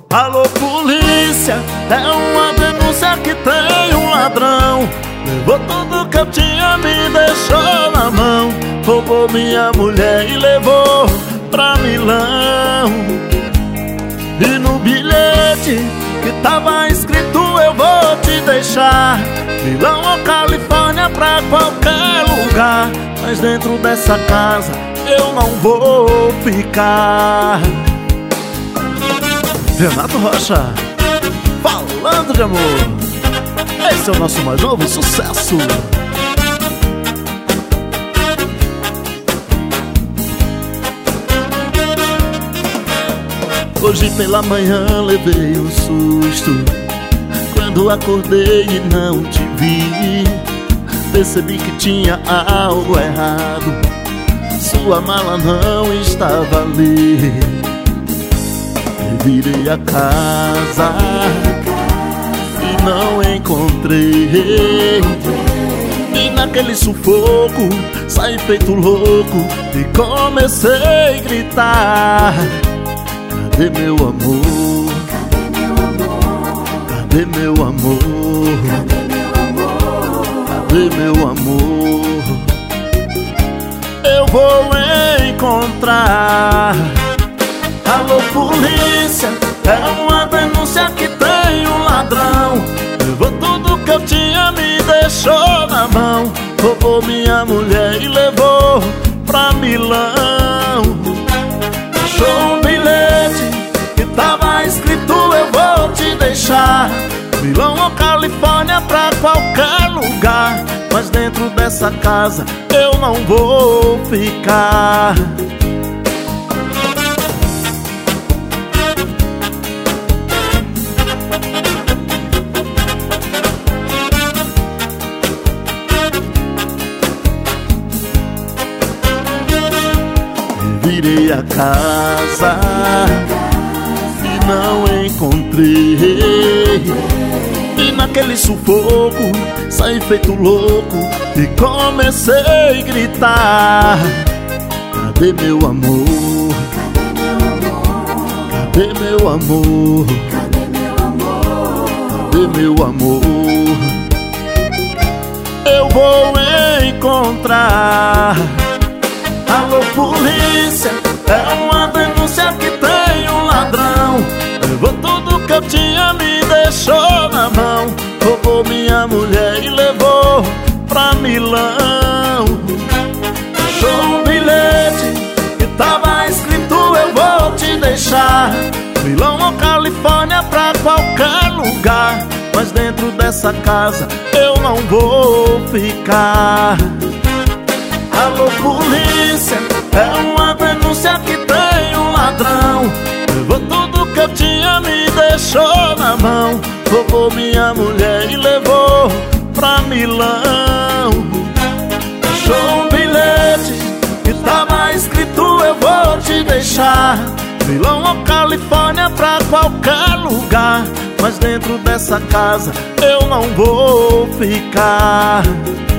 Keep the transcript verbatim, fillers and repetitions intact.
Alô polícia, é uma denúncia que tem um ladrão. Levou tudo que eu tinha, me deixou na mão. Roubou minha mulher e levou pra Milão. E no bilhete que tava escrito eu vou te deixar, Milão ou Califórnia, pra qualquer lugar, mas dentro dessa casa eu não vou ficar. Renato Rocha, falando de amor. Esse é o nosso mais novo sucesso. Hoje pela manhã levei um susto quando acordei e não te vi. Percebi que tinha algo errado, sua mala não estava ali. Revirei a casa e não encontrei. E naquele sufoco saí feito louco e comecei a gritar: cadê meu amor? Cadê meu amor? Cadê meu amor? Eu vou encontrar. Alô polícia, é uma denúncia que tem um ladrão. Levou tudo que eu tinha, me deixou na mão. Roubou minha mulher e levou pra Milão. Deixou um bilhete que tava escrito eu vou te deixar, Milão ou Califórnia, pra qualquer lugar, mas dentro dessa casa eu não vou ficar. Virei a casa e não encontrei. E naquele sufoco saí feito louco e comecei a gritar: cadê meu amor? Cadê meu amor? Cadê meu amor? Eu vou encontrar. Alô polícia, é uma denúncia que tem um ladrão. Levou tudo que eu tinha, me deixou na mão. Roubou minha mulher e levou pra Milão. Deixou um bilhete que tava escrito eu vou te deixar, Milão ou Califórnia, pra qualquer lugar, mas dentro dessa casa eu não vou ficar. Alô polícia, é uma denúncia que tem um ladrão. Levou tudo que eu tinha, me deixou na mão. Roubou minha mulher e levou pra Milão. Deixou um bilhete que tava escrito eu vou te deixar, Milão ou Califórnia, pra qualquer lugar, mas dentro dessa casa eu não vou ficar.